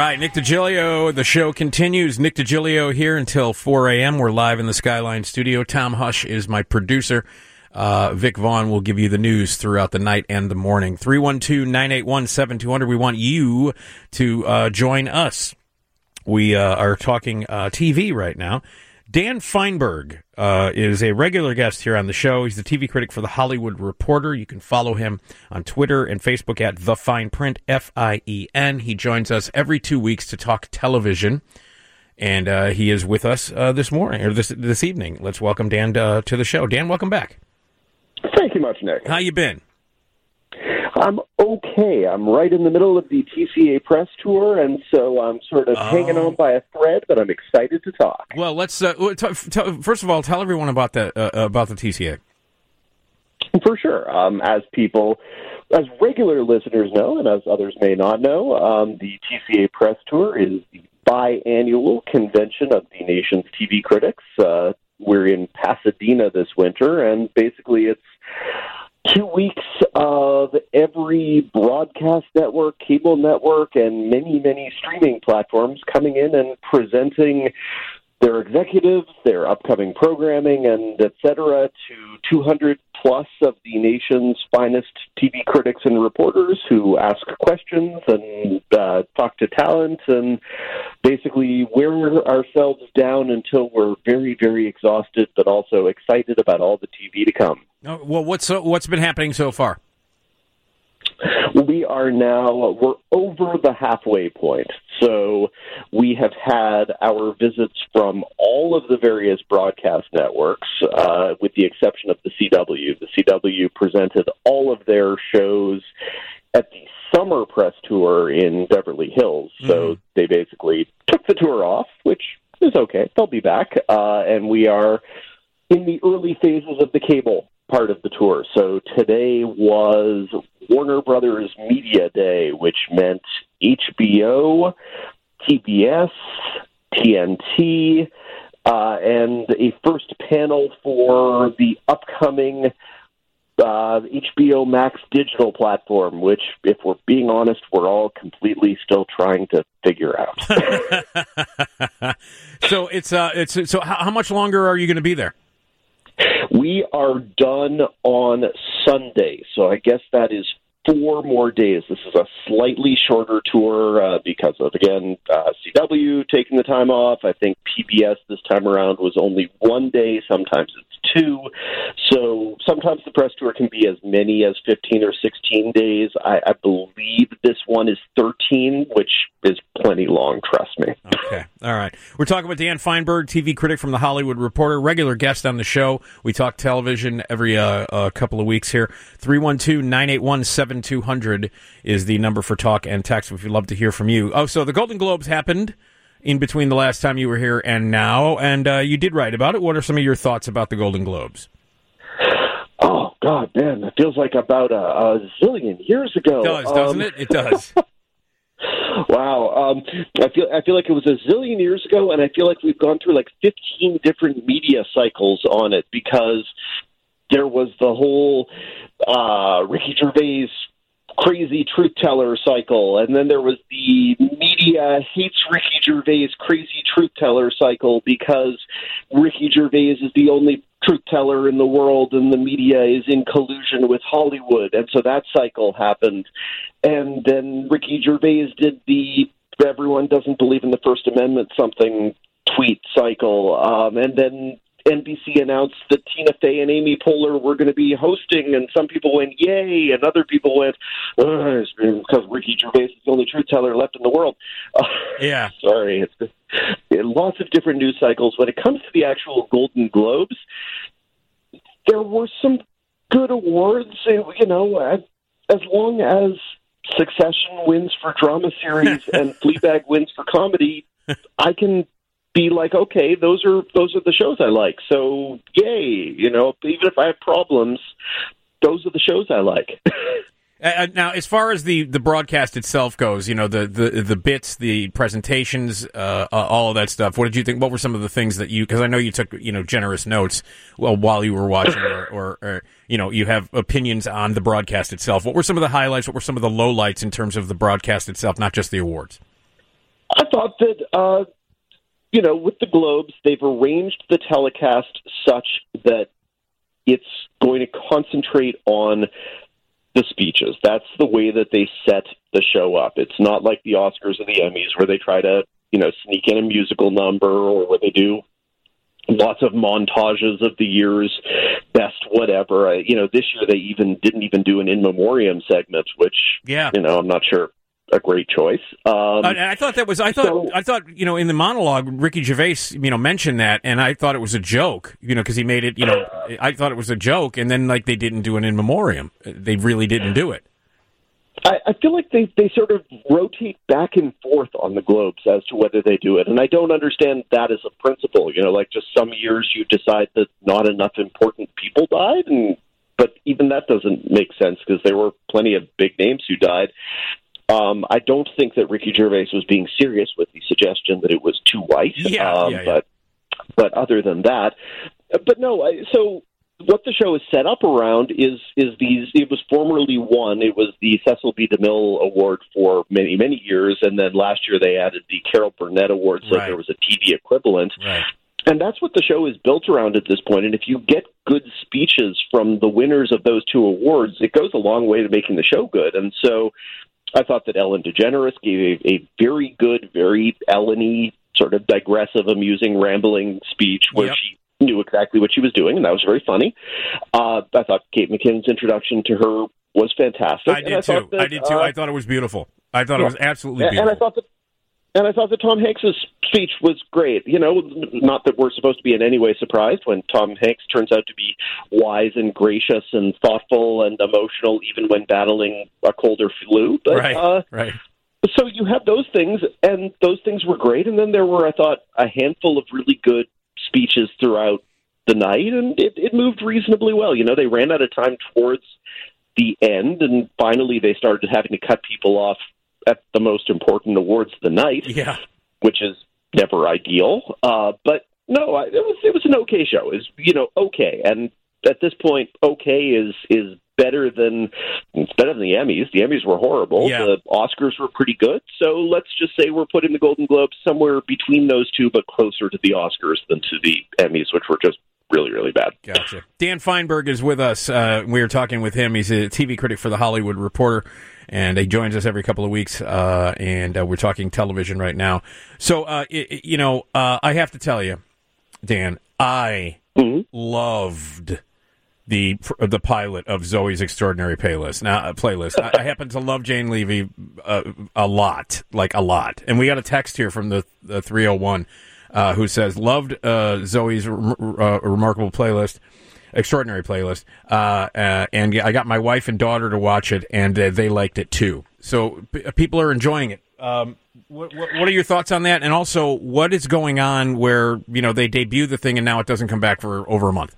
right, Nick DiGilio, the show continues. Nick DiGilio here until 4 a.m. We're live in the Skyline studio. Tom Hush is my producer. Vic Vaughn will give you the news throughout the night and the morning. 312-981-7200. We want you to join us. We are talking TV right now. Dan Feinberg is a regular guest here on the show. He's the TV critic for The Hollywood Reporter. You can follow him on Twitter and Facebook at The Fine Print, F-I-E-N. He joins us every 2 weeks to talk television, and he is with us this morning, or this evening. Let's welcome Dan to the show. Dan, welcome back. Thank you much, Nick. How you been? I'm okay. I'm right in the middle of the TCA press tour, and so I'm sort of hanging on by a thread, but I'm excited to talk. Well, let's first of all tell everyone about the TCA. For sure. As regular listeners know, and as others may not know, the TCA press tour is the biannual convention of the nation's TV critics. We're in Pasadena this winter, and basically it's 2 weeks of every broadcast network, cable network, and many, many streaming platforms coming in and presenting their executives, their upcoming programming, and et cetera, to 200 plus of the nation's finest TV critics and reporters who ask questions and talk to talent and basically wear ourselves down until we're very, very exhausted, but also excited about all the TV to come. Well, what's been happening so far? We're over the halfway point. So we have had our visits from all of the various broadcast networks, with the exception of the CW. The CW presented all of their shows at the summer press tour in Beverly Hills. So they basically took the tour off, which is okay. They'll be back. And we are in the early phases of the cable part of the tour. So today was Warner Brothers Media Day, which meant HBO, TBS, TNT, and a first panel for the upcoming HBO Max digital platform, which, if we're being honest, we're all completely still trying to figure out. So so how much longer are you going to be there? We are done on Sunday, so I guess that is 4 more days. This is a slightly shorter tour because of, again, CW taking the time off. I think PBS this time around was only 1 day. Sometimes it's 2. So sometimes the press tour can be as many as 15 or 16 days. I believe this one is 13, which is plenty long, trust me. Okay. All right. We're talking with Dan Feinberg, TV critic from The Hollywood Reporter, regular guest on the show. We talk television every couple of weeks here. 312-981-7200 is the number for talk and text if you'd love to hear from you. Oh, so the Golden Globes happened in between the last time you were here and now, and you did write about it. What are some of your thoughts about the Golden Globes? Oh, God, man, it feels like about a zillion years ago. It does, doesn't it? It does. Wow. I feel like it was a zillion years ago, and I feel like we've gone through like 15 different media cycles on it because there was the whole Ricky Gervais crazy truth teller cycle, and then there was the media hates Ricky Gervais crazy truth teller cycle because Ricky Gervais is the only truth teller in the world and the media is in collusion with Hollywood, and so that cycle happened. And then Ricky Gervais did the everyone doesn't believe in the First Amendment something tweet cycle, and then NBC announced that Tina Fey and Amy Poehler were going to be hosting, and some people went, yay, and other people went, it's because Ricky Gervais is the only truth teller left in the world. Yeah. Sorry. It's lots of different news cycles. When it comes to the actual Golden Globes, there were some good awards, you know, as long as Succession wins for drama series and Fleabag wins for comedy, I can be like, okay, those are the shows I like. So, yay, you know, even if I have problems, those are the shows I like. Now, as far as the broadcast itself goes, you know, the bits, the presentations, all of that stuff, what did you think? What were some of the things that because I know you took, you know, generous notes while you were watching or, you know, you have opinions on the broadcast itself. What were some of the highlights? What were some of the lowlights in terms of the broadcast itself, not just the awards? I thought that, with the Globes, they've arranged the telecast such that it's going to concentrate on the speeches. That's the way that they set the show up. It's not like the Oscars or the Emmys where they try to, sneak in a musical number or where they do lots of montages of the year's best whatever. This year they didn't even do an in memoriam segment, which, I'm not sure a great choice. I thought in the monologue, Ricky Gervais, mentioned that, and I thought it was a joke, because he made it, I thought it was a joke, and then they didn't do an in memoriam. They really didn't do it. I feel like they sort of rotate back and forth on the Globes as to whether they do it, and I don't understand that as a principle. Just some years you decide that not enough important people died, but even that doesn't make sense because there were plenty of big names who died. I don't think that Ricky Gervais was being serious with the suggestion that it was too white. But other than that, so what the show is set up around is these. It was formerly won. It was the Cecil B. DeMille Award for many, many years, and then last year they added the Carol Burnett Award, so there was a TV equivalent. Right. And that's what the show is built around at this point. And if you get good speeches from the winners of those two awards, it goes a long way to making the show good. And so I thought that Ellen DeGeneres gave a very good, very Ellen-y, sort of digressive, amusing, rambling speech where she knew exactly what she was doing, and that was very funny. I thought Kate McKinnon's introduction to her was fantastic. I did too. I thought it was beautiful. I thought it was absolutely beautiful. And I thought that Tom Hanks' speech was great. Not that we're supposed to be in any way surprised when Tom Hanks turns out to be wise and gracious and thoughtful and emotional, even when battling a cold or flu. But, right. So you have those things, and those things were great. And then there were, I thought, a handful of really good speeches throughout the night, and it moved reasonably well. They ran out of time towards the end, and finally they started having to cut people off at the most important awards of the night, which is never ideal. But no, it was an okay show. It was, okay, and at this point, okay is better than the Emmys. The Emmys were horrible. Yeah. The Oscars were pretty good. So let's just say we're putting the Golden Globes somewhere between those two, but closer to the Oscars than to the Emmys, which were just really, really bad. Gotcha. Dan Feinberg is with us. We were talking with him. He's a TV critic for The Hollywood Reporter, and he joins us every couple of weeks, and we're talking television right now. So, I have to tell you, Dan, I loved the pilot of Zoe's Extraordinary Playlist. I happen to love Jane Levy a lot, and we got a text here from the 301 who says loved Zoe's remarkable playlist, extraordinary playlist, and I got my wife and daughter to watch it, and they liked it too. So people are enjoying it. What are your thoughts on that? And also, what is going on where they debut the thing and now it doesn't come back for over a month?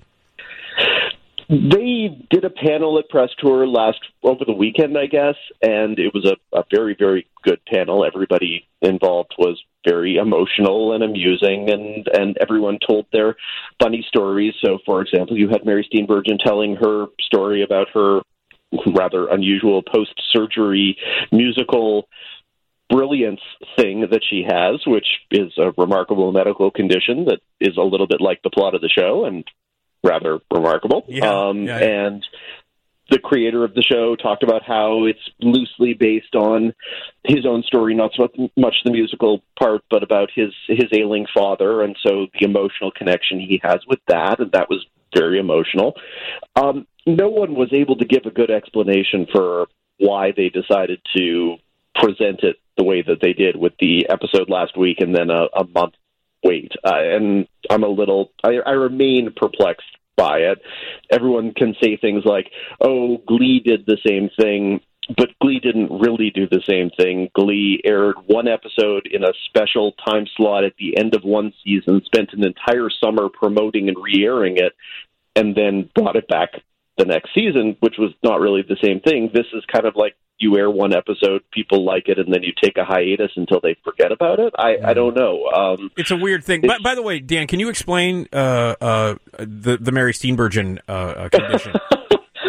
They did a panel at Press Tour over the weekend, I guess, and it was a very, very good panel. Everybody involved was very emotional and amusing, and everyone told their funny stories. So, for example, you had Mary Steenburgen telling her story about her rather unusual post-surgery musical brilliance thing that she has, which is a remarkable medical condition that is a little bit like the plot of the show, and rather remarkable. And the creator of the show talked about how it's loosely based on his own story, not so much the musical part, but about his ailing father, and so the emotional connection he has with that, and that was very emotional. No one was able to give a good explanation for why they decided to present it the way that they did with the episode last week and then a month wait. And I remain perplexed by it. Everyone can say things like, oh, Glee did the same thing, but Glee didn't really do the same thing. Glee aired one episode in a special time slot at the end of one season, spent an entire summer promoting and re-airing it, and then brought it back the next season, which was not really the same thing. This is kind of like you air one episode, people like it, and then you take a hiatus until they forget about it. I don't know. It's a weird thing. By the way, Dan, can you explain the Mary Steenburgen condition?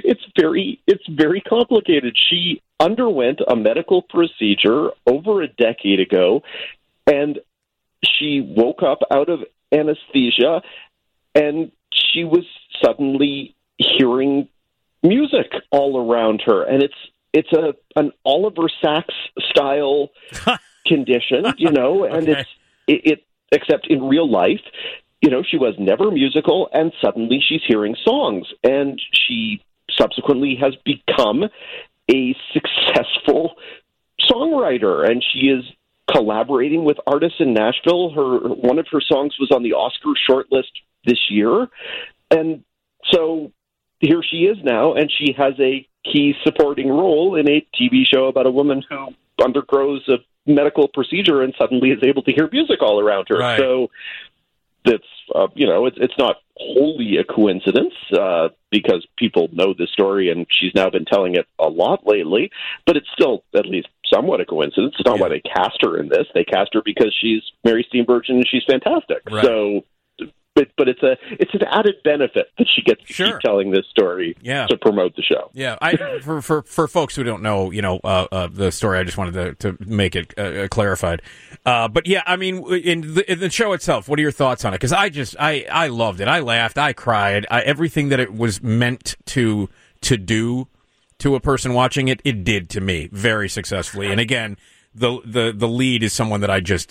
it's very complicated. She underwent a medical procedure over a decade ago, and she woke up out of anesthesia, and she was suddenly hearing music all around her, and it's an Oliver Sacks style condition, and Okay. it except in real life, she was never musical, and suddenly she's hearing songs, and she subsequently has become a successful songwriter, and she is collaborating with artists in Nashville. One of her songs was on the Oscar shortlist this year, and so here she is now, and she has a key supporting role in a TV show about a woman who undergoes a medical procedure and suddenly is able to hear music all around her. Right. So that's it's not wholly a coincidence because people know this story and she's now been telling it a lot lately, but it's still at least somewhat a coincidence. It's not why they cast her in this. They cast her because she's Mary Steenburgen and she's fantastic. Right. So but it's an added benefit that she gets to keep telling this story to promote the show. Yeah, for folks who don't know, the story, I just wanted to make it clarified. But yeah, I mean, in the show itself, what are your thoughts on it? Because I loved it. I laughed. I cried. Everything that it was meant to do to a person watching it, it did to me very successfully. And again, the lead is someone that I just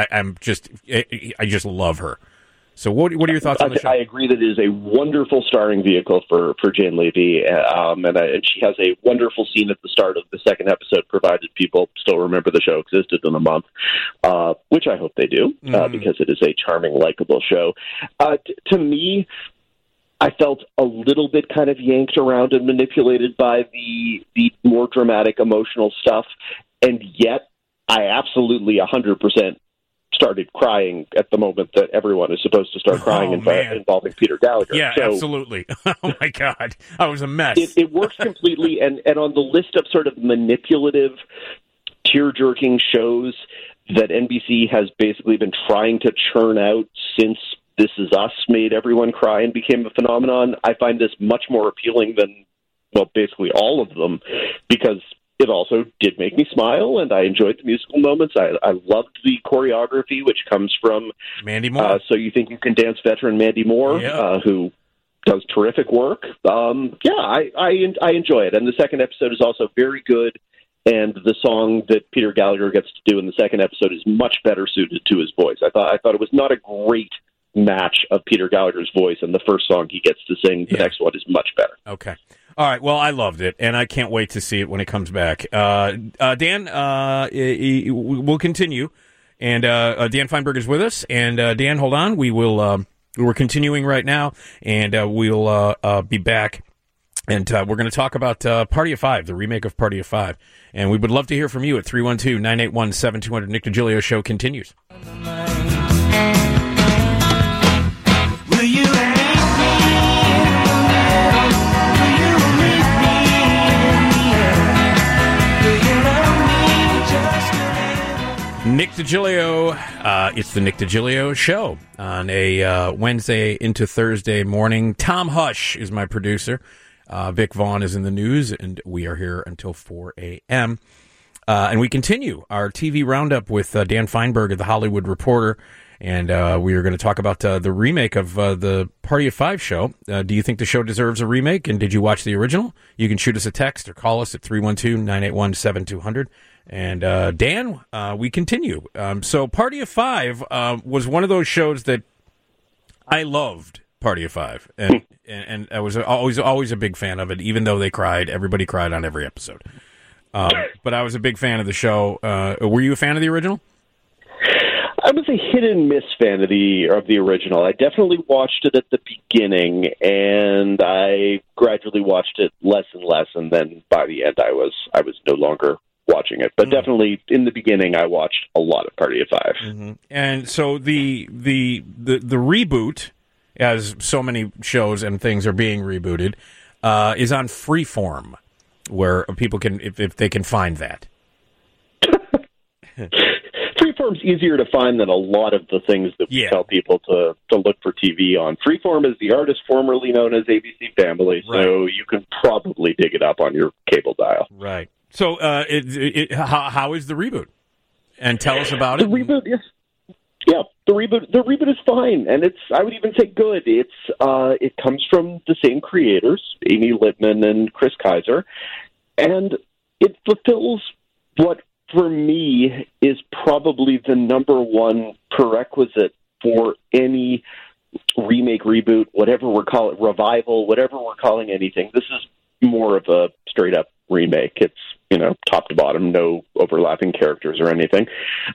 love her. So what are your thoughts on the show? I agree that it is a wonderful starring vehicle for Jane Levy, and she has a wonderful scene at the start of the second episode, provided people still remember the show existed in a month, which I hope they do, because it is a charming, likable show. To me, I felt a little bit kind of yanked around and manipulated by the more dramatic, emotional stuff, and yet I absolutely 100% started crying at the moment that everyone is supposed to start crying involving Peter Gallagher. Yeah, so, absolutely. Oh, my God. I was a mess. It works completely, and on the list of sort of manipulative, tear-jerking shows that NBC has basically been trying to churn out since This Is Us made everyone cry and became a phenomenon, I find this much more appealing than, well, basically all of them, because it also did make me smile, and I enjoyed the musical moments. I loved the choreography, which comes from Mandy Moore. So You Think You Can Dance veteran Mandy Moore, who does terrific work. I enjoy it. And the second episode is also very good, and the song that Peter Gallagher gets to do in the second episode is much better suited to his voice. I thought it was not a great match of Peter Gallagher's voice, and the first song he gets to sing, the next one is much better. Okay. All right, well, I loved it, and I can't wait to see it when it comes back. Dan, we'll continue, and Dan Feinberg is with us. And Dan, hold on, we're continuing right now, and we'll be back, and we're going to talk about Party of Five, the remake of Party of Five, and we would love to hear from you at 312-981-7200. Nick DiGilio Show continues. Will you Nick DiGilio, it's the Nick DiGilio Show on a Wednesday into Thursday morning. Tom Hush is my producer. Vic Vaughn is in the news, and we are here until 4 a.m. And we continue our TV roundup with Dan Feinberg of The Hollywood Reporter, and we are going to talk about the remake of the Party of Five show. Do you think the show deserves a remake, and did you watch the original? You can shoot us a text or call us at 312-981-7200. And Dan, we continue. So Party of Five was one of those shows that I loved. Party of Five, and I was always a big fan of it. Even though they cried, everybody cried on every episode. But I was a big fan of the show. Were you a fan of the original? I was a hit and miss fan of the original. I definitely watched it at the beginning, and I gradually watched it less and less, and then by the end, I was no longer watching it. But definitely in the beginning, I watched a lot of Party of Five. Mm-hmm. And so the reboot, as so many shows and things are being rebooted, is on Freeform, where people can, if they can find that. Freeform's easier to find than a lot of the things that we tell people to look for TV on. Freeform is the artist formerly known as ABC Family, so you can probably dig it up on your cable dial. Right. So how is the reboot? And tell us about it. The reboot, yes. Yeah, the reboot is fine, and I would even say good. It comes from the same creators, Amy Littman and Chris Kaiser, and it fulfills what, for me, is probably the number one prerequisite for any remake, reboot, whatever we're calling it, revival, whatever we're calling anything. This is more of a straight-up remake. It's, top to bottom, no overlapping characters or anything.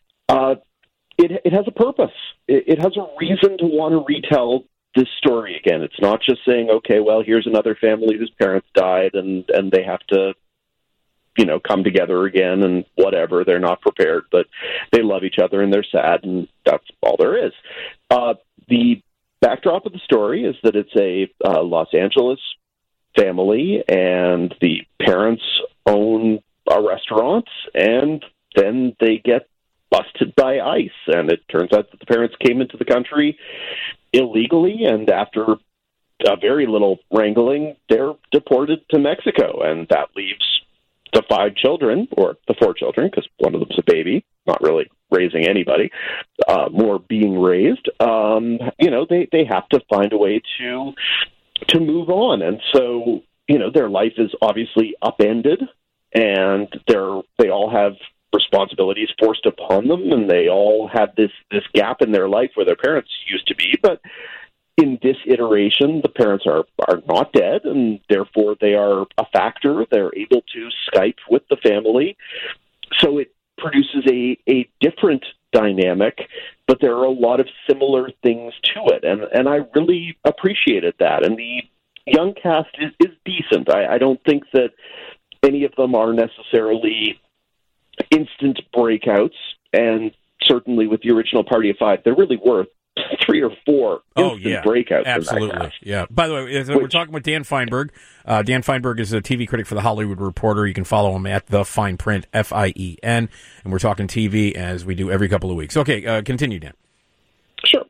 It has a purpose. It has a reason to want to retell this story again. It's not just saying, okay, well, here's another family whose parents died and they have to, come together again and whatever. They're not prepared, but they love each other and they're sad, and that's all there is. The backdrop of the story is that it's a Los Angeles family, and the parents own a restaurant, and then they get busted by ICE, and it turns out that the parents came into the country illegally, and after a very little wrangling, they're deported to Mexico, and that leaves the 5 children, or the 4 children, because one of them's a baby, not really raising anybody, more being raised. They have to find a way to move on, and so their life is obviously upended, and they all have responsibilities forced upon them, and they all have this gap in their life where their parents used to be. But in this iteration, the parents are not dead, and therefore they are a factor. They're able to Skype with the family. So it produces a different dynamic, but there are a lot of similar things to it, and I really appreciated that. And the young cast is decent. I don't think that any of them are necessarily instant breakouts, and certainly with the original Party of Five, there really were 3 or 4 instant breakouts. Absolutely, yeah. By the way, we're talking with Dan Feinberg. Dan Feinberg is a TV critic for The Hollywood Reporter. You can follow him at The Fine Print, FIEN, and we're talking TV as we do every couple of weeks. Okay, continue, Dan. Sure.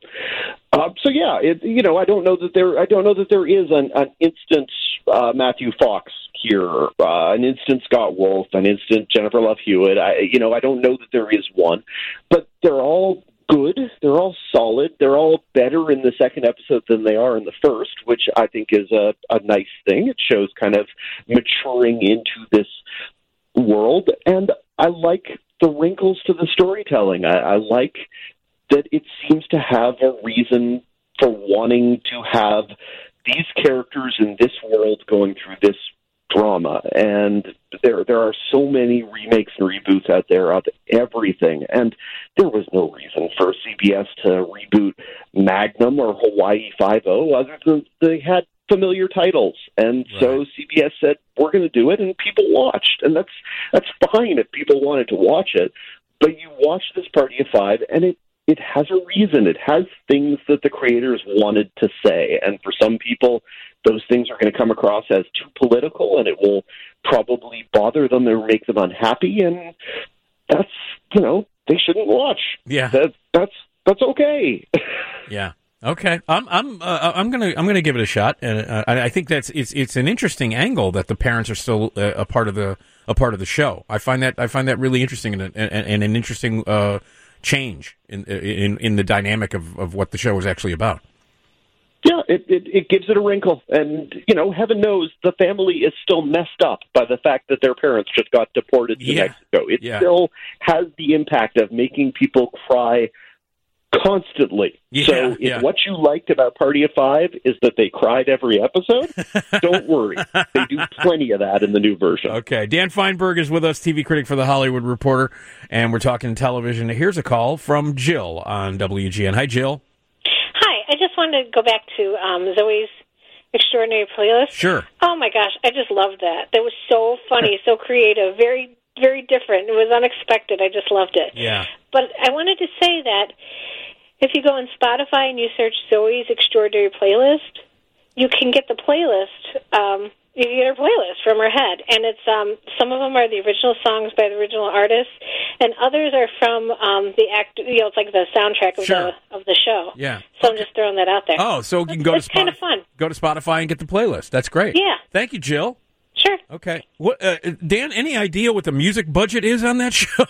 I don't know that there is an instant Matthew Fox here, an instant Scott Wolf, an instant Jennifer Love Hewitt. I don't know that there is one, but they're all good. They're all solid. They're all better in the second episode than they are in the first, which I think is a nice thing. It shows kind of maturing into this world, and I like the wrinkles to the storytelling. I like that it seems to have a reason for wanting to have these characters in this world going through this drama. And there are so many remakes and reboots out there of everything, and there was no reason for CBS to reboot Magnum or Hawaii Five-0 other than they had familiar titles. And so CBS said, we're going to do it, and people watched. And that's fine if people wanted to watch it. But you watch this Party of Five, and it has a reason. It has things that the creators wanted to say. And for some people, those things are going to come across as too political, and it will probably bother them or make them unhappy. And that's, they shouldn't watch. Yeah. That's okay. Yeah. Okay. I'm gonna give it a shot, and I think it's an interesting angle that the parents are still a part of the show. I find that really interesting and an interesting change in the dynamic of what the show is actually about. Yeah, it gives it a wrinkle, and heaven knows the family is still messed up by the fact that their parents just got deported to Mexico. It still has the impact of making people cry constantly. So if what you liked about Party of Five is that they cried every episode, don't worry. They do plenty of that in the new version. Okay. Dan Feinberg is with us, TV critic for The Hollywood Reporter, and we're talking television. Here's a call from Jill on WGN. Hi, Jill. Hi. I just wanted to go back to Zoe's Extraordinary Playlist. Sure. Oh, my gosh. I just loved that. That was so funny, so creative, very, very different. It was unexpected. I just loved it. Yeah. But I wanted to say that if you go on Spotify and you search Zoe's Extraordinary Playlist, you can get the playlist you can get her playlist from her head, and it's some of them are the original songs by the original artists, and others are from the act. It's like the soundtrack of the show. Yeah. So I'm just throwing that out there. Oh, so you can go to It's kind of fun. Go to Spotify and get the playlist. That's great. Yeah. Thank you, Jill. Sure. Okay. What, Dan? Any idea what the music budget is on that show?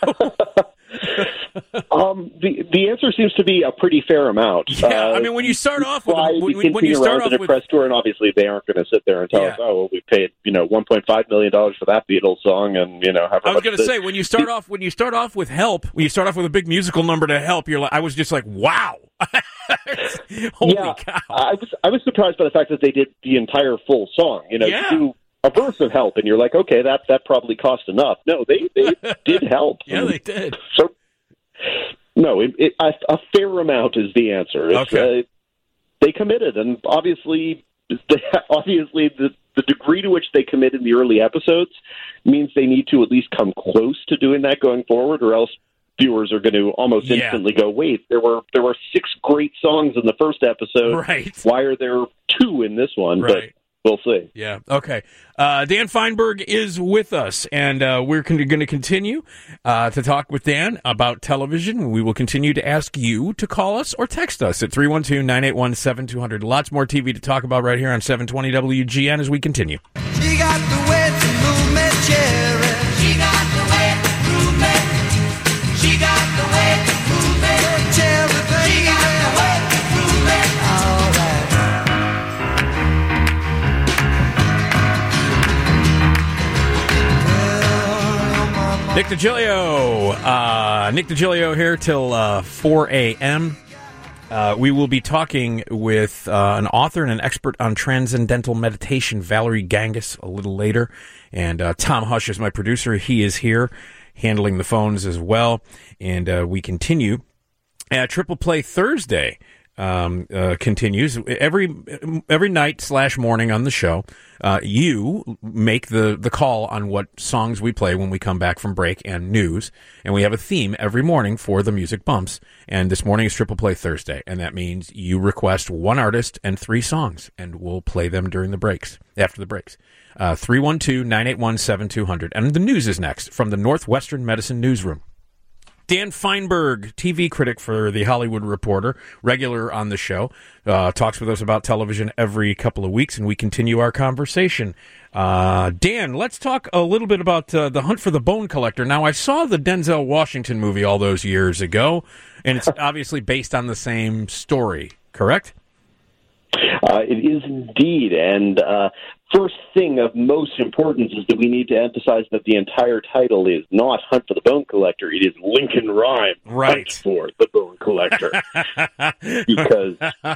The answer seems to be a pretty fair amount. Yeah, I mean, when you start off with when you start off with a press tour, and obviously they aren't going to sit there and tell us, "Oh, well, we paid $1.5 million for that Beatles song," and I was going to say when you start off with Help, when you start off with a big musical number to Help, you're like, I was just like, wow, holy cow! I was surprised by the fact that they did the entire full song. You do a verse of Help, and you're like, okay, that probably cost enough. No, they did Help. Yeah, they did. So, no, a fair amount is the answer. Okay. They committed, and obviously the degree to which they commit in the early episodes means they need to at least come close to doing that going forward, or else viewers are going to almost instantly go, wait, there were 6 great songs in the first episode. Right. Why are there 2 in this one? Right. But we'll see. Yeah. Okay. Dan Feinberg is with us, and we're going to continue to talk with Dan about television. We will continue to ask you to call us or text us at 312-981-7200. Lots more TV to talk about right here on 720 WGN as we continue. She got the way to move me, cherry. She got the way to move me. She got the way to move me, cherry, baby. She got the way to move me. All right. Nick DiGilio here till 4 a.m. We will be talking with an author and an expert on transcendental meditation, Valerie Gangas, a little later. And Tom Hush is my producer. He is here handling the phones as well. And we continue. Triple Play Thursday continues every night / morning on the show. You make the call on what songs we play when we come back from break and news, and we have a theme every morning for the music bumps. And this morning is Triple Play Thursday, and that means you request one artist and 3 songs, and we'll play them during the breaks, after the breaks. 312-981-7200, and the news is next from the Northwestern Medicine Newsroom. Dan Feinberg, TV critic for The Hollywood Reporter, regular on the show, talks with us about television every couple of weeks, and we continue our conversation. Dan, let's talk a little bit about The Hunt for the Bone Collector. Now, I saw the Denzel Washington movie all those years ago, and it's obviously based on the same story, correct? It is indeed, and first thing of most importance is that we need to emphasize that the entire title is not Hunt for the Bone Collector, it is Lincoln Rhyme, right. Hunt for the Bone Collector. Because,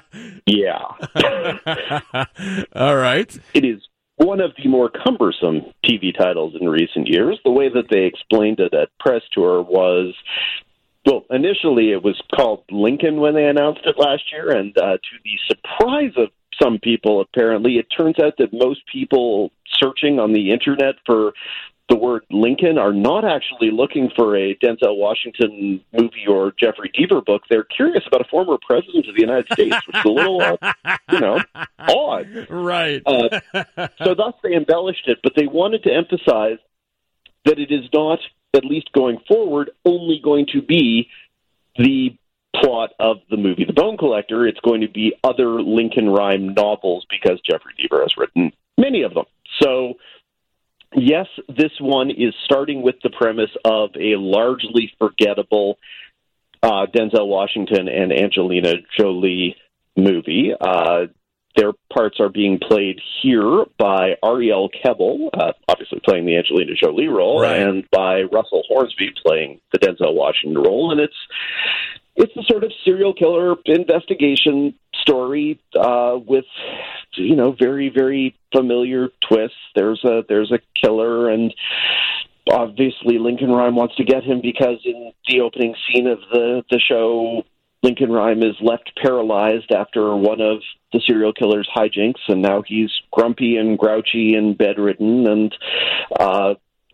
all right. It is one of the more cumbersome TV titles in recent years. The way that they explained it at Press Tour was, well, initially it was called Lincoln when they announced it last year, and to the surprise of some people, apparently, it turns out that most people searching on the Internet for the word Lincoln are not actually looking for a Denzel Washington movie or Jeffrey Deaver book. They're curious about a former president of the United States, which is a little, odd. Right. So thus they embellished it, but they wanted to emphasize that it is not, at least going forward, only going to be the plot of the movie The Bone Collector. It's going to be other Lincoln Rhyme novels because Jeffrey Deaver has written many of them. So, yes, this one is starting with the premise of a largely forgettable Denzel Washington and Angelina Jolie movie. Their parts are being played here by Ariel Kebbel, obviously playing the Angelina Jolie role, right, and by Russell Hornsby playing the Denzel Washington role. And it's a sort of serial killer investigation story with, very, very familiar twists. There's a killer, and obviously Lincoln Rhyme wants to get him because in the opening scene of the show, Lincoln Rhyme is left paralyzed after one of the serial killer's hijinks, and now he's grumpy and grouchy and bedridden, and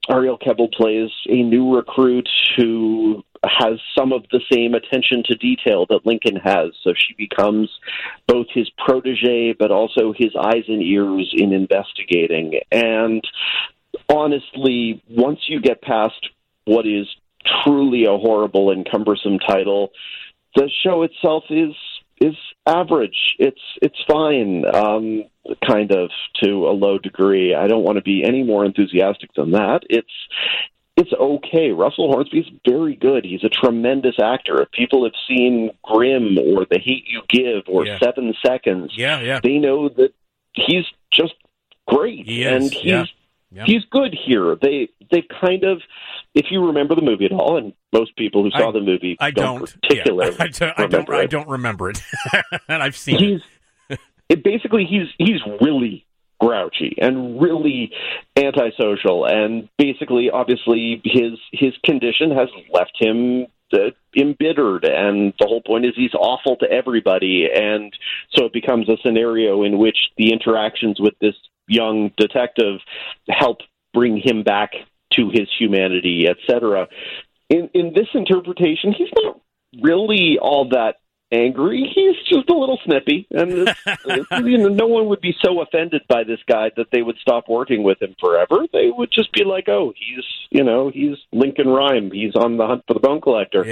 Ariel Kebbel plays a new recruit who has some of the same attention to detail that Lincoln has. So she becomes both his protege, but also his eyes and ears in investigating. And honestly, once you get past what is truly a horrible and cumbersome title, the show itself is average. It's fine, kind of, to a low degree. I don't want to be any more enthusiastic than that. It's okay. Russell Hornsby is very good. He's a tremendous actor. If people have seen Grimm or The Hate U Give or 7 Seconds, they know that he's just great. And he's good here. They kind of, if you remember the movie at all, and most people who saw the movie don't particularly I don't remember it. And I've seen it. Basically, he's really grouchy and really antisocial, and basically, obviously, his condition has left him embittered, and the whole point is he's awful to everybody, and so it becomes a scenario in which the interactions with this young detective help bring him back to his humanity, etc. In this interpretation, he's not really all that angry. He's just a little snippy, and no one would be so offended by this guy that they would stop working with him forever. They would just be like, "Oh, he's Lincoln Rhyme. He's on the hunt for the bone collector."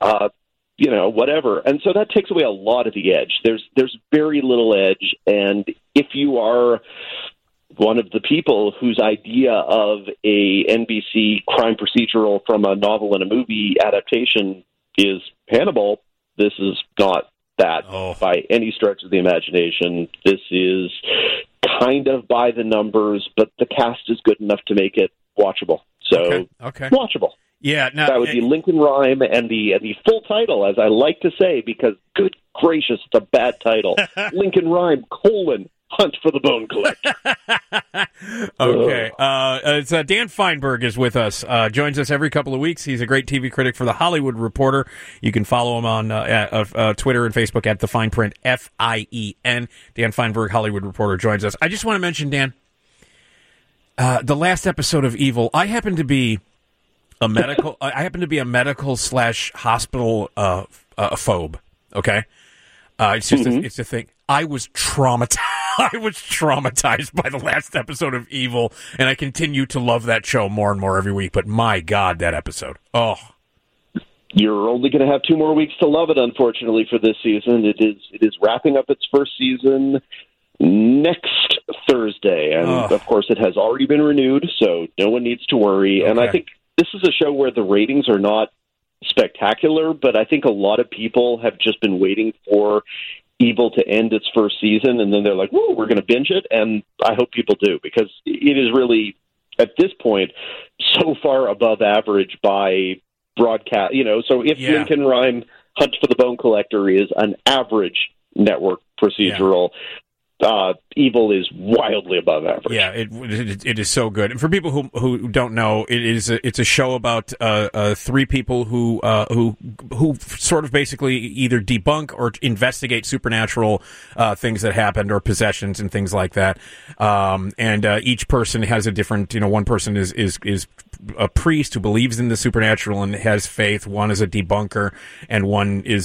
Whatever. And so that takes away a lot of the edge. There's very little edge, and if you are one of the people whose idea of a NBC crime procedural from a novel and a movie adaptation is Hannibal, this is not that by any stretch of the imagination. This is kind of by the numbers, but the cast is good enough to make it watchable. So, watchable. Yeah, no, that would be Lincoln Rhyme, and the full title, as I like to say, because good gracious, it's a bad title. Lincoln Rhyme, Hunt for the Bone Collector. Okay. It's Dan Feinberg is with us. Joins us every couple of weeks. He's a great TV critic for The Hollywood Reporter. You can follow him on Twitter and Facebook at The Fine Print, FIEN. Dan Feinberg, Hollywood Reporter, joins us. I just want to mention, Dan, the last episode of Evil, I happen to be a medical / hospital phobe. Okay. It's just it's a thing. I was traumatized. I was traumatized by the last episode of Evil, and I continue to love that show more and more every week. But my God, that episode! Oh, you're only going to have 2 more weeks to love it, unfortunately, for this season. It is wrapping up its first season next Thursday, and of course, it has already been renewed, so no one needs to worry. Okay. And I think this is a show where the ratings are not spectacular, but I think a lot of people have just been waiting for Evil to end its first season, and then they're like, "Whoa, we're going to binge it," and I hope people do, because it is really, at this point, so far above average by broadcast. So if Lincoln Rhyme Hunt for the Bone Collector is an average network procedural, Evil is wildly above average. Yeah, it is so good. And for people who don't know, it's a show about 3 people who sort of basically either debunk or investigate supernatural things that happened, or possessions and things like that. And each person has a different. One person is a priest who believes in the supernatural and has faith. One is a debunker, and one is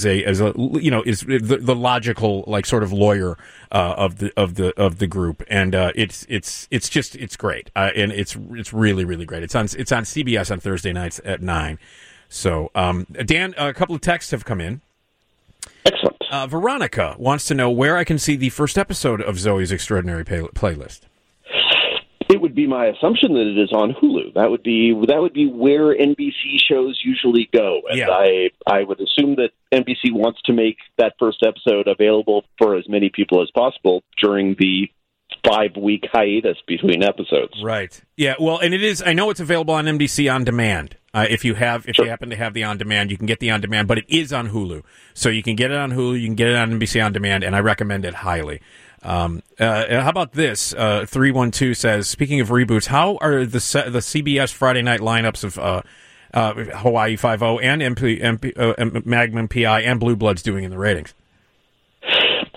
the logical, like, sort of lawyer of the group. And it's great, and it's really, really great. It's on CBS on Thursday nights at 9. So Dan, a couple of texts have come in. Excellent. Veronica wants to know where I can see the first episode of Zoe's Extraordinary Playlist. It would be my assumption that it is on Hulu. That would be where NBC shows usually go. And I would assume that NBC wants to make that first episode available for as many people as possible during the 5-week hiatus between episodes. Right. Yeah. Well, and it is. I know it's available on NBC On Demand. If you happen to have the On Demand, you can get the On Demand, but it is on Hulu, so you can get it on Hulu. You can get it on NBC On Demand, and I recommend it highly. How about this? 312 says, speaking of reboots, how are the CBS Friday night lineups of Hawaii Five-0 and Magnum PI and Blue Bloods doing in the ratings?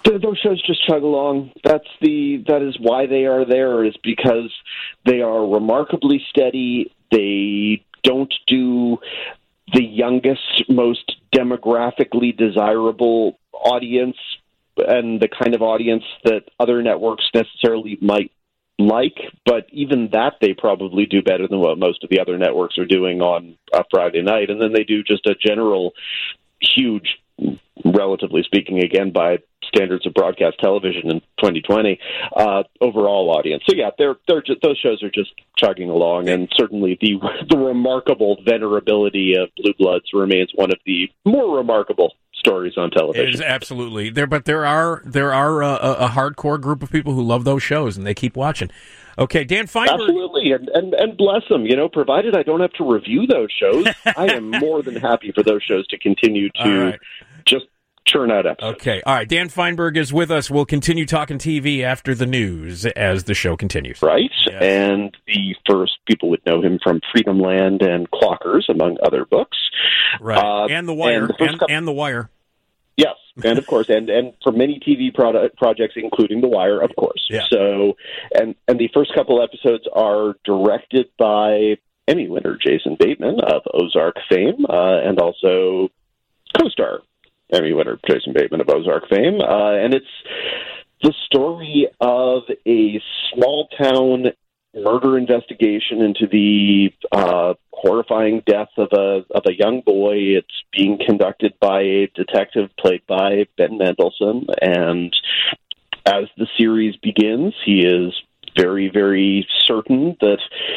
Those shows just chug along. That is why they are there, is because they are remarkably steady. They don't do the youngest, most demographically desirable audience and the kind of audience that other networks necessarily might like, but even that they probably do better than what most of the other networks are doing on a Friday night. And then they do just a general huge, relatively speaking, again, by standards of broadcast television in 2020, overall audience. So yeah, those shows are just chugging along, and certainly the remarkable venerability of Blue Bloods remains one of the more remarkable stories on television. It is absolutely there, but there are a hardcore group of people who love those shows and they keep watching. Okay, Dan Feinberg. Absolutely, and bless them. Provided I don't have to review those shows, I am more than happy for those shows to continue to just churn out episodes. Okay, all right. Dan Feinberg is with us. We'll continue talking TV after the news as the show continues. Right, yes. And the first people would know him from Freedom Land and Clockers, among other books. Right, and The Wire, and The Wire. Yes, and of course, and for many TV projects, including The Wire, of course. Yeah. So, and the first couple episodes are directed by Emmy winner Jason Bateman of Ozark fame, and also co-star Emmy winner Jason Bateman of Ozark fame, and it's the story of a small-town murder investigation into the horrifying death of a young boy. It's being conducted by a detective played by Ben Mendelsohn, and as the series begins, he is very, very certain that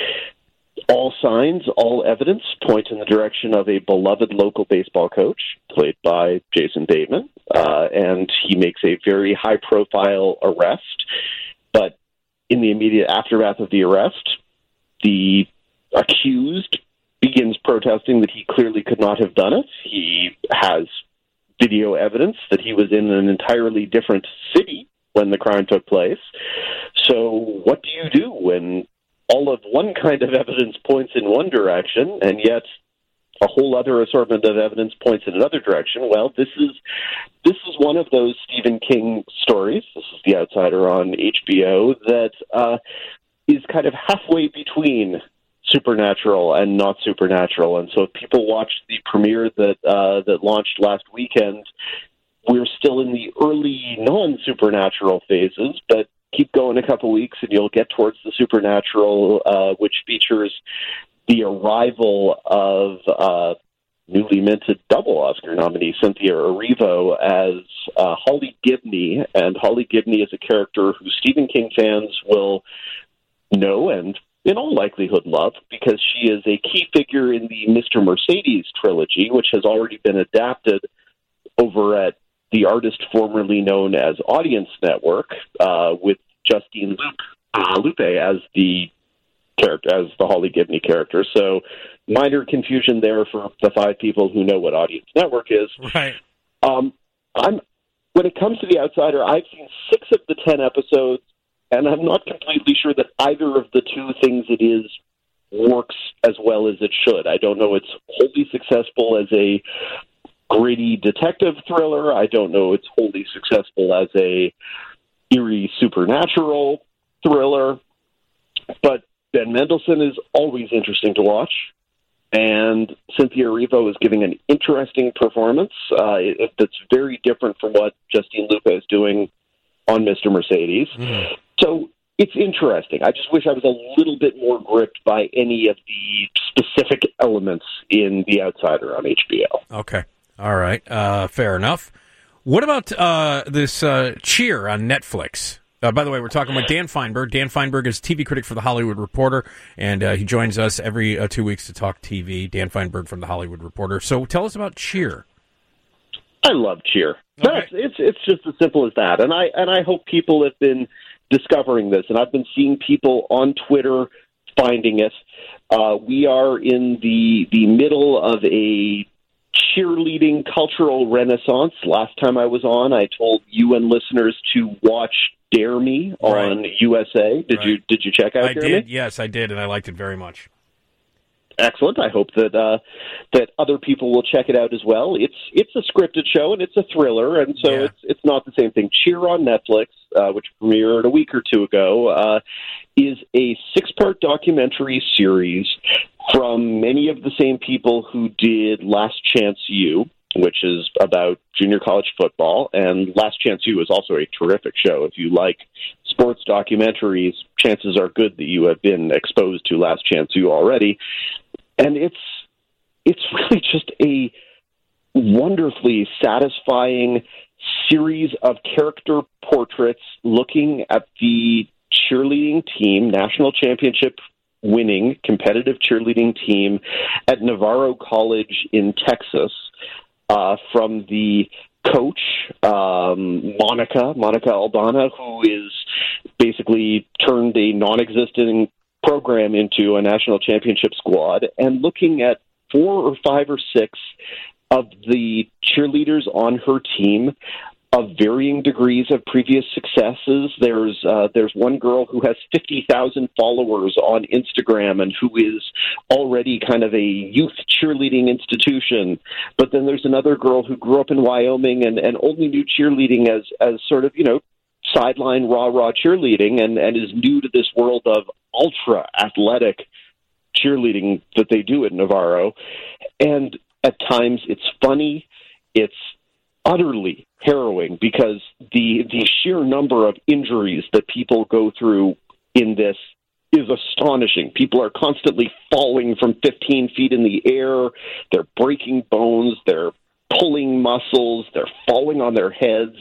all signs, all evidence point in the direction of a beloved local baseball coach, played by Jason Bateman, and he makes a very high-profile arrest. But in the immediate aftermath of the arrest, the accused begins protesting that he clearly could not have done it. He has video evidence that he was in an entirely different city when the crime took place. So what do you do when all of one kind of evidence points in one direction, and yet a whole other assortment of evidence points in another direction? Well, this is one of those Stephen King stories. This is The Outsider on HBO that is kind of halfway between supernatural and not supernatural. And so if people watched the premiere that launched last weekend, we're still in the early non-supernatural phases, but keep going a couple weeks and you'll get towards the supernatural, which features the arrival of newly minted double Oscar nominee Cynthia Erivo as Holly Gibney. And Holly Gibney is a character who Stephen King fans will know and in all likelihood love, because she is a key figure in the Mr. Mercedes trilogy, which has already been adapted over at the artist formerly known as Audience Network, with Justine Lupe as the character, as the Holly Gibney character. So minor confusion there for the 5 people who know what Audience Network is. Right. When it comes to The Outsider, I've seen 6 of the 10 episodes, and I'm not completely sure that either of the 2 things it is works as well as it should. I don't know it's wholly successful as a gritty detective thriller. I don't know it's wholly successful as a eerie supernatural thriller. But Ben Mendelsohn is always interesting to watch, and Cynthia Erivo is giving an interesting performance that's very different from what Justine Lupe is doing on Mr. Mercedes. Mm-hmm. So it's interesting. I just wish I was a little bit more gripped by any of the specific elements in The Outsider on HBO. Okay. All right. Fair enough. What about this Cheer on Netflix? By the way, we're talking about Dan Feinberg. Dan Feinberg is TV critic for The Hollywood Reporter, and he joins us every 2 weeks to talk TV. Dan Feinberg from The Hollywood Reporter. So tell us about Cheer. I love Cheer. Okay. It's just as simple as that. And I hope people have been discovering this, and I've been seeing people on Twitter finding it. We are in the middle of a cheerleading cultural renaissance. Last time I was on, I told you and listeners to watch Dare Me on USA. Did you check out Dare Me? Yes, I did, and I liked it very much. excellent. I hope that that other people will check it out as well. It's a scripted show and it's a thriller, and so it's not the same thing. Cheer on Netflix, which premiered a week or two ago, is a 6-part documentary series from many of the same people who did Last Chance U, which is about junior college football. And Last Chance U is also a terrific show. If you like sports documentaries, chances are good that you have been exposed to Last Chance U already. And it's really just a wonderfully satisfying series of character portraits looking at the cheerleading team, national championship winning competitive cheerleading team at Navarro College in Texas, from the coach, Monica Aldana, who is basically turned a non-existent program into a national championship squad, and looking at 4 or 5 or 6 of the cheerleaders on her team of varying degrees of previous successes. There's one girl who has 50,000 followers on Instagram and who is already kind of a youth cheerleading institution. But then there's another girl who grew up in Wyoming and only knew cheerleading as sort of, sideline rah-rah cheerleading and is new to this world of ultra athletic cheerleading that they do at Navarro. And at times it's funny, it's utterly harrowing because the sheer number of injuries that people go through in this is astonishing. People are constantly falling from 15 feet in the air. They're breaking bones. They're pulling muscles. They're falling on their heads.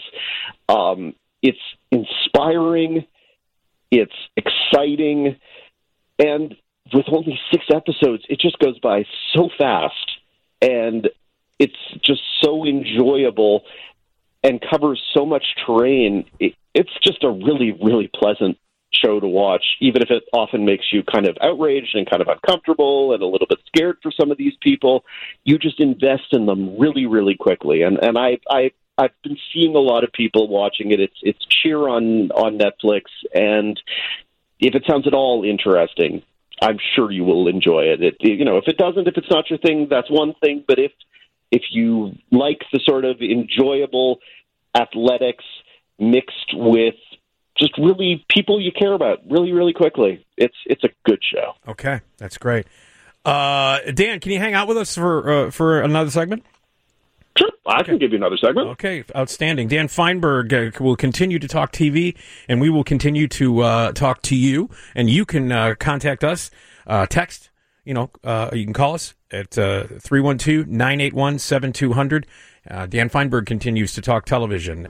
It's inspiring. It's exciting. And with only 6 episodes, it just goes by so fast. And it's just so enjoyable and covers so much terrain. It's just a really, really pleasant show to watch, even if it often makes you kind of outraged and kind of uncomfortable and a little bit scared for some of these people. You just invest in them really, really quickly. And I've been seeing a lot of people watching it. It's Cheer on Netflix, and if it sounds at all interesting, I'm sure you will enjoy it. If it doesn't, if it's not your thing, that's one thing. But if you like the sort of enjoyable athletics mixed with just really people you care about really, really quickly, it's a good show. Okay, that's great. Dan, can you hang out with us for another segment? Sure, I can give you another segment. Okay, outstanding. Dan Feinberg will continue to talk TV, and we will continue to talk to you. And you can contact us, text. You can call us at 312-981-7200. Dan Feinberg continues to talk television.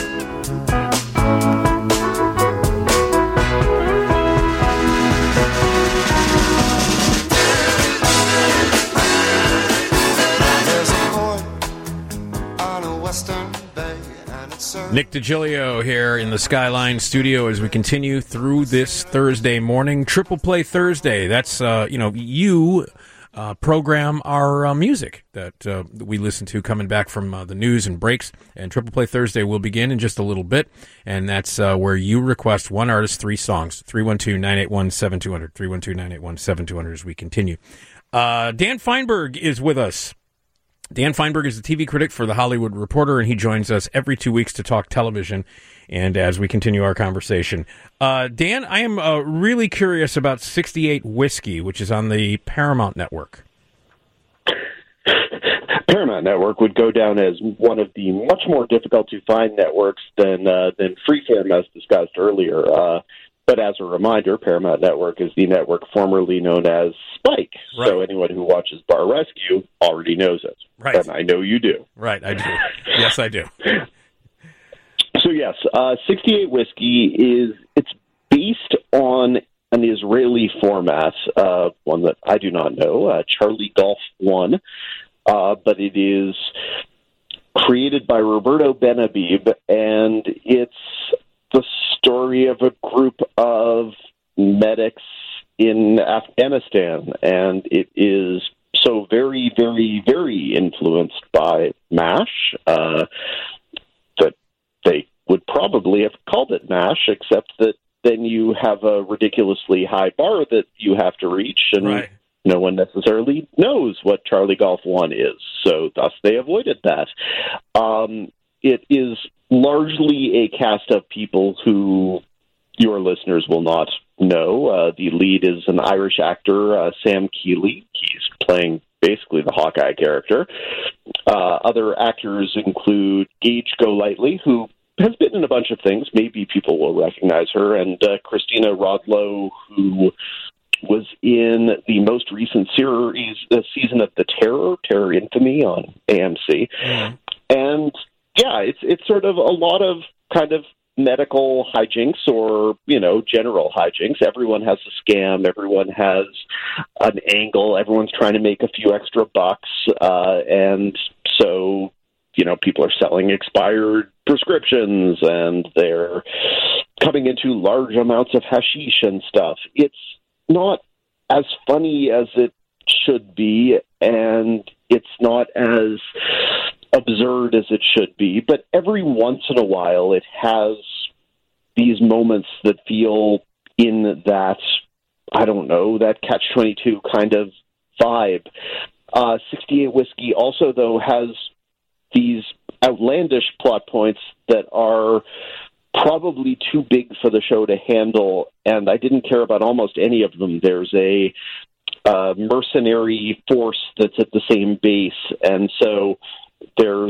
Nick DiGilio here in the Skyline studio as we continue through this Thursday morning. Triple Play Thursday. That's, you program our music that we listen to coming back from the news and breaks. And Triple Play Thursday will begin in just a little bit. And that's where you request one artist, 3 songs. 312-981-7200. 312-981-7200 as we continue. Dan Feinberg is with us. Dan Feinberg is the TV critic for The Hollywood Reporter, and he joins us every 2 weeks to talk television. And as we continue our conversation, Dan, I am really curious about 68 Whiskey, which is on the Paramount Network. Paramount Network would go down as one of the much more difficult to find networks than Freeform, as discussed earlier. But as a reminder, Paramount Network is the network formerly known as Spike. Right. So anyone who watches Bar Rescue already knows it. Right. And I know you do. Right, I do. Yes, I do. So yes, 68 Whiskey it's based on an Israeli format, one that I do not know, Charlie Golf 1, but it is created by Roberto Benhabib, and it's the story of a group of medics in Afghanistan, and it is so very, very, very influenced by MASH that they would probably have called it MASH, except that then you have a ridiculously high bar that you have to reach, and right. no one necessarily knows what Charlie Golf 1 is, so thus they avoided that. It is largely a cast of people who your listeners will not know. The lead is an Irish actor, Sam Keeley. He's playing basically the Hawkeye character. Other actors include Gage Golightly, who has been in a bunch of things. Maybe people will recognize her, and Christina Rodlow, who was in the most recent series, the season of The Terror Infamy on AMC. Mm. And yeah, it's sort of a lot of kind of medical hijinks or, general hijinks. Everyone has a scam. Everyone has an angle. Everyone's trying to make a few extra bucks. And so, people are selling expired prescriptions and they're coming into large amounts of hashish and stuff. It's not as funny as it should be, and it's not as absurd as it should be, but every once in a while it has these moments that feel in that, I don't know, that Catch-22 kind of vibe. 68 Whiskey also, though, has these outlandish plot points that are probably too big for the show to handle, and I didn't care about almost any of them. There's a mercenary force that's at the same base, and so there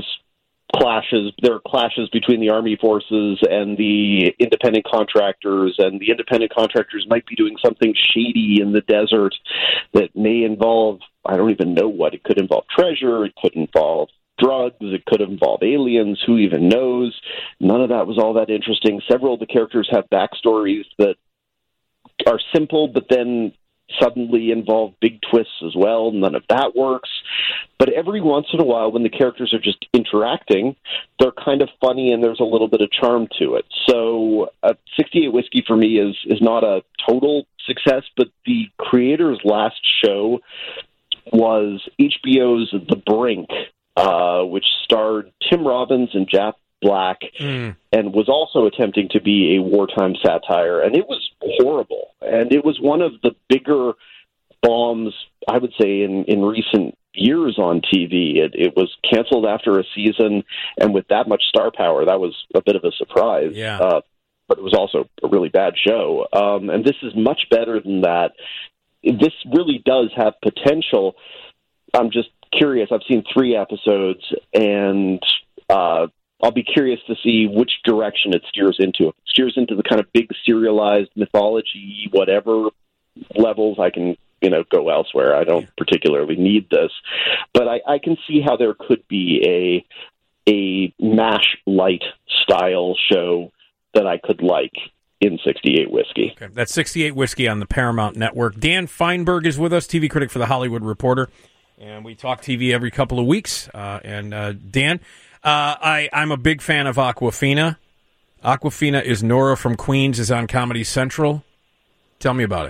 are clashes between the army forces and the independent contractors, and the independent contractors might be doing something shady in the desert that may involve, I don't even know what. It could involve treasure, it could involve drugs, it could involve aliens, who even knows? None of that was all that interesting. Several of the characters have backstories that are simple, but then suddenly involve big twists as well. None of that works. But every once in a while, when the characters are just interacting, they're kind of funny and there's a little bit of charm to it. So 68 Whiskey for me is not a total success, but the creator's last show was HBO's The Brink, which starred Tim Robbins and Jack Black, and was also attempting to be a wartime satire, and it was horrible. And it was one of the bigger bombs, I would say, in recent years on TV. It was canceled after a season, and with that much star power, that was a bit of a surprise. Yeah. But it was also a really bad show. And this is much better than that. This really does have potential. I'm just curious. I've seen 3 episodes, and I'll be curious to see which direction it steers into. If it steers into the kind of big serialized mythology, whatever levels, I can, go elsewhere. I don't particularly need this. But I can see how there could be a MASH light style show that I could like in 68 Whiskey. Okay. That's 68 Whiskey on the Paramount Network. Dan Feinberg is with us, TV critic for The Hollywood Reporter. And we talk TV every couple of weeks. Dan, I'm a big fan of Awkwafina. Awkwafina is Nora from Queens, is on Comedy Central. Tell me about it.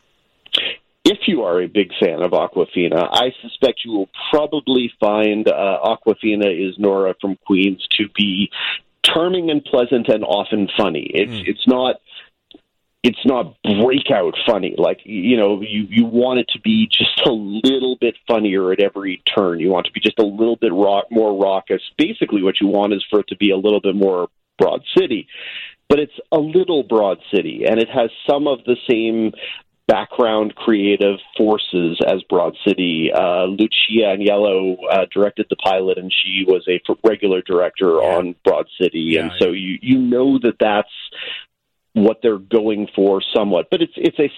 If you are a big fan of Awkwafina, I suspect you will probably find Awkwafina is Nora from Queens to be charming and pleasant and often funny. It's not breakout funny. Like, you want it to be just a little bit funnier at every turn. You want it to be just a little bit more raucous. Basically, what you want is for it to be a little bit more Broad City. But it's a little Broad City, and it has some of the same background creative forces as Broad City. Lucia Agnello directed the pilot, and she was a regular director on Broad City. And so you know that's what they're going for somewhat. But it's a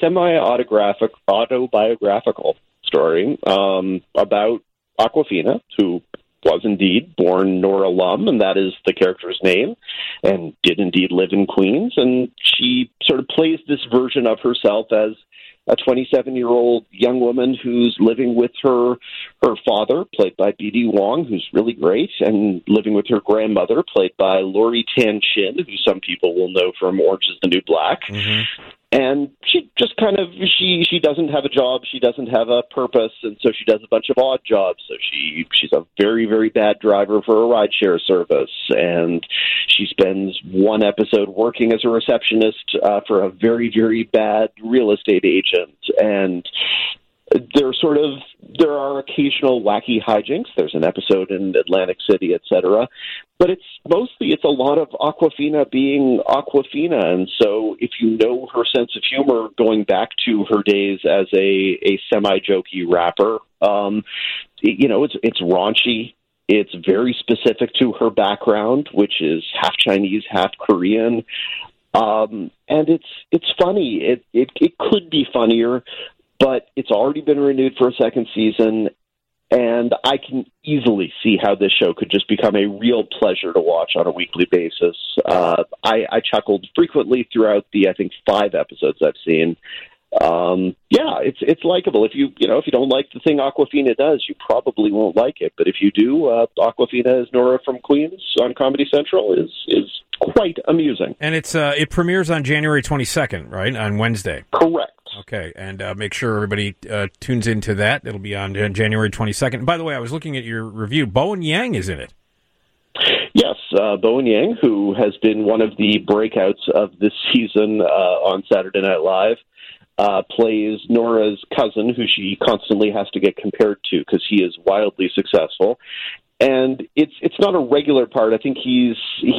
autobiographical story about Awkwafina, who was indeed born Nora Lum, and that is the character's name, and did indeed live in Queens. And she sort of plays this version of herself as a 27-year-old young woman who's living with her father, played by B.D. Wong, who's really great, and living with her grandmother, played by Lori Tan Chin, who some people will know from Orange is the New Black. Mm-hmm. And she just kind of, she doesn't have a job, she doesn't have a purpose, and so she does a bunch of odd jobs. So she's a very, very bad driver for a rideshare service, and she spends one episode working as a receptionist for a very, very bad real estate agent. And there are occasional wacky hijinks. There's an episode in Atlantic City, etc. But it's a lot of Awkwafina being Awkwafina. And so if you know her sense of humor going back to her days as a semi-jokey rapper, it's raunchy. It's very specific to her background, which is half Chinese, half Korean. And it's funny. It could be funnier, but it's already been renewed for a second season, and I can easily see how this show could just become a real pleasure to watch on a weekly basis. I chuckled frequently throughout the, I think, 5 episodes I've seen. It's likable. If you don't like the thing Awkwafina does, you probably won't like it. But if you do, Awkwafina as Nora from Queens on Comedy Central is quite amusing. And it premieres on January 22nd, right, on Wednesday? Correct. Okay, and make sure everybody tunes into that. It'll be on January 22nd. By the way, I was looking at your review. Bowen Yang is in it. Yes, Bowen Yang, who has been one of the breakouts of this season on Saturday Night Live, plays Nora's cousin, who she constantly has to get compared to because he is wildly successful. And it's not a regular part. I think he's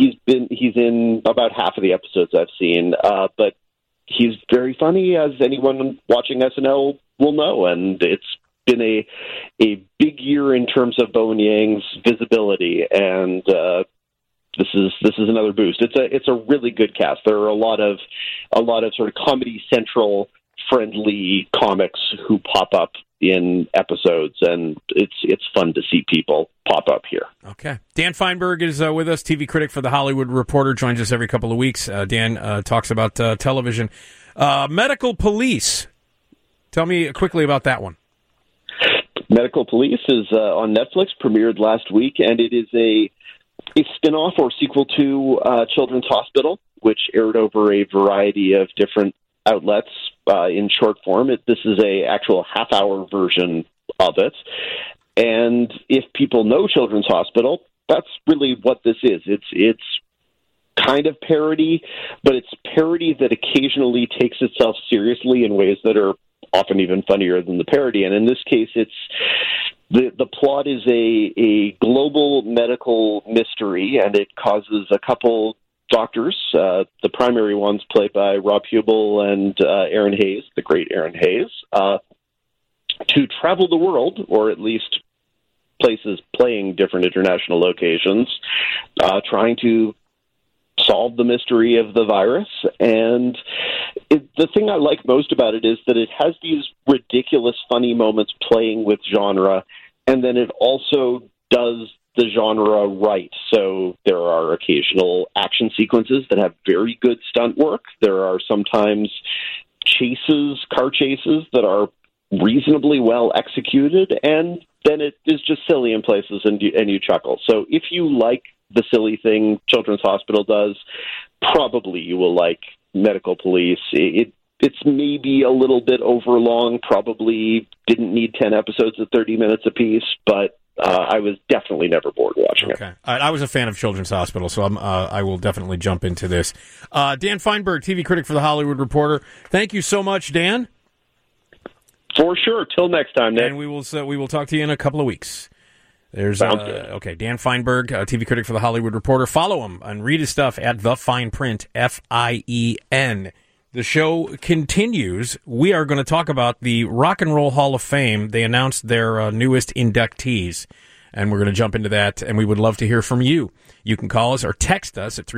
in about half of the episodes I've seen, but he's very funny, as anyone watching SNL will know, and it's been a big year in terms of Bowen Yang's visibility, and this is another boost. It's a really good cast. There are a lot of sort of Comedy Central friendly comics who pop up in episodes, and it's fun to see people pop up here. Okay. Dan Feinberg is with us, TV critic for The Hollywood Reporter, joins us every couple of weeks. Dan talks about television. Medical Police. Tell me quickly about that one. Medical Police is on Netflix, premiered last week, and it is a spin-off or sequel to Children's Hospital, which aired over a variety of different outlets in short form. This is a actual half-hour version of it. And if people know Children's Hospital, that's really what this is. It's kind of parody, but it's parody that occasionally takes itself seriously in ways that are often even funnier than the parody. And in this case, it's the plot is a global medical mystery, and it causes a couple doctors, the primary ones played by Rob Hubel and Aaron Hayes, the great Aaron Hayes, to travel the world, or at least places playing different international locations, trying to solve the mystery of the virus. And the thing I like most about it is that it has these ridiculous, funny moments playing with genre, and then it also does the genre right. So there are occasional action sequences that have very good stunt work. There are sometimes car chases that are reasonably well executed, and then it is just silly in places, and you chuckle. So if you like the silly thing Children's Hospital does, probably you will like Medical Police. It's maybe a little bit overlong, probably didn't need 10 episodes of 30 minutes apiece, but I was definitely never bored watching it. Okay. I was a fan of Children's Hospital, so I will definitely jump into this. Dan Feinberg, TV critic for The Hollywood Reporter. Thank you so much, Dan. For sure. Till next time, Nick. And we will talk to you in a couple of weeks. There's Sounds good. Okay, Dan Feinberg, TV critic for The Hollywood Reporter. Follow him and read his stuff at The Fine Print, FIEN. The show continues. We are going to talk about the Rock and Roll Hall of Fame. They announced their newest inductees, and we're going to jump into that, and we would love to hear from you. You can call us or text us at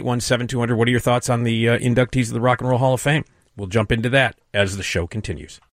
312-981-7200. What are your thoughts on the inductees of the Rock and Roll Hall of Fame? We'll jump into that as the show continues.